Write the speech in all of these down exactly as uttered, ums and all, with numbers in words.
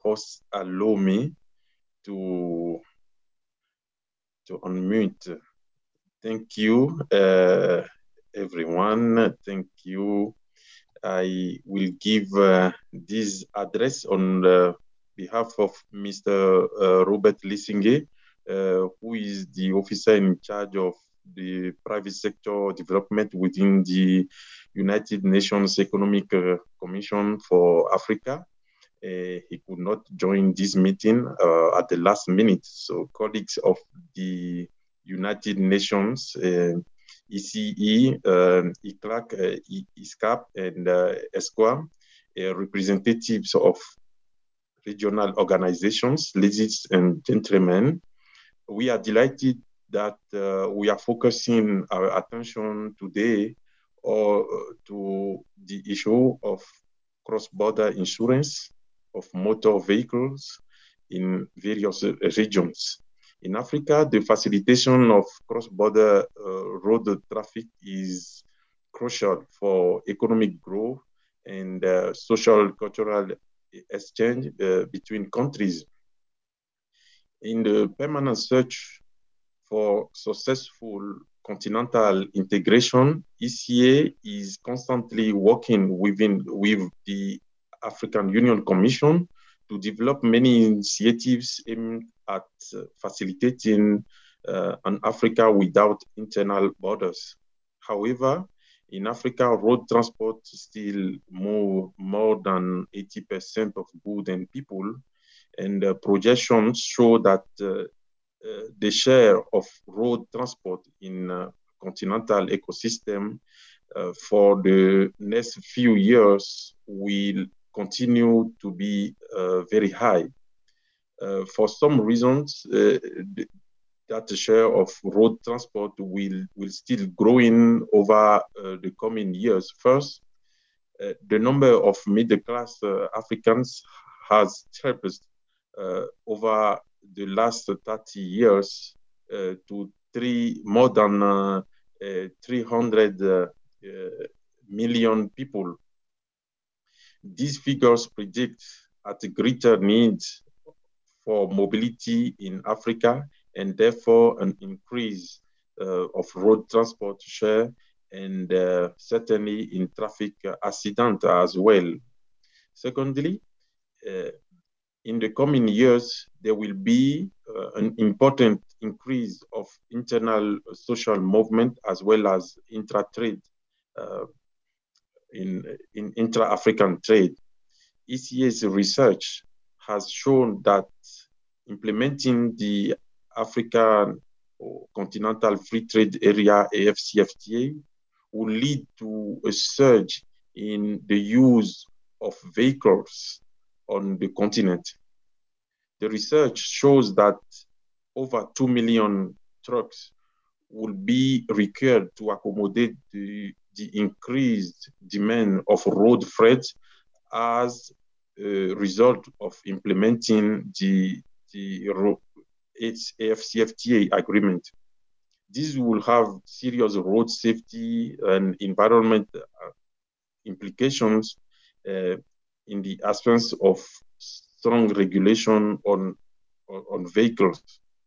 first allow me to, to unmute. Thank you, uh, everyone. Thank you. I will give uh, this address on uh, behalf of Mister Uh, Robert Lissinge, uh, who is the officer in charge of the private sector development within the United Nations Economic uh, Commission for Africa. Uh, he could not join this meeting uh, at the last minute. So colleagues of the United Nations, uh, E C E, um, I C L A C, uh, ISCAP, and uh, ESCOA, uh, representatives of regional organizations, ladies and gentlemen, we are delighted that uh, we are focusing our attention today or uh, to the issue of cross-border insurance of motor vehicles in various uh, regions. In Africa, the facilitation of cross-border uh, road traffic is crucial for economic growth and uh, social cultural exchange uh, between countries. In the permanent search for successful continental integration, E C A is constantly working within, with the African Union Commission to develop many initiatives aimed at uh, facilitating uh, an Africa without internal borders. However, in Africa, road transport still move more than eighty percent of goods and people, and uh, projections show that uh, uh, the share of road transport in uh, continental ecosystem uh, for the next few years will continue to be uh, very high. Uh, for some reasons, uh, that share of road transport will, will still growing over uh, the coming years. First, uh, the number of middle-class uh, Africans has tripled uh, over the last thirty years uh, to three, more than uh, uh, three hundred uh, uh, million people. These figures predict at a greater need for mobility in Africa and therefore an increase uh, of road transport share and uh, certainly in traffic accident as well. Secondly, uh, in the coming years, there will be uh, an important increase of internal social movement as well as intra-trade uh, in, in intra-African trade. E C A's research has shown that implementing the African Continental Free Trade Area, A F C F T A, will lead to a surge in the use of vehicles on the continent. The research shows that over two million trucks will be required to accommodate the, the increased demand of road freight as a result of implementing the, the A F C F T A agreement. This will have serious road safety and environment implications uh, in the absence of strong regulation on, on, on vehicles.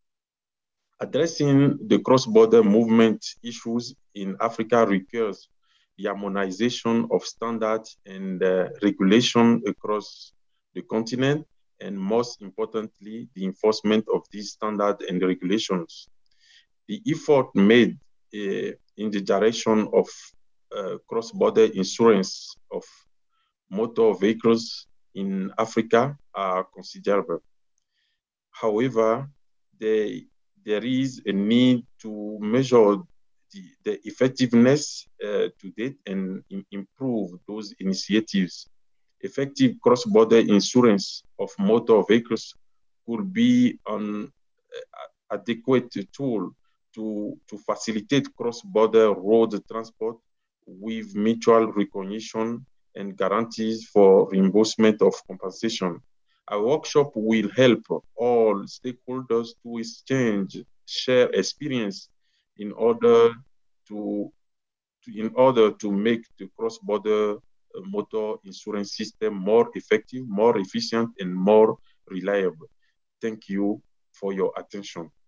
Addressing the cross-border movement issues in Africa requires the harmonization of standards and uh, regulation across the continent, and most importantly, the enforcement of these standards and regulations. The effort made uh, in the direction of uh, cross-border insurance of motor vehicles in Africa are considerable. However, they, there is a need to measure the, the effectiveness uh, to date and improve those initiatives. Effective cross-border insurance of motor vehicles could be an uh, adequate tool to, to facilitate cross-border road transport with mutual recognition and guarantees for reimbursement of compensation. A workshop will help all stakeholders to exchange, share experience in order to, to in order to make the cross-border uh, motor insurance system more effective, more efficient, and more reliable. Thank you for your attention.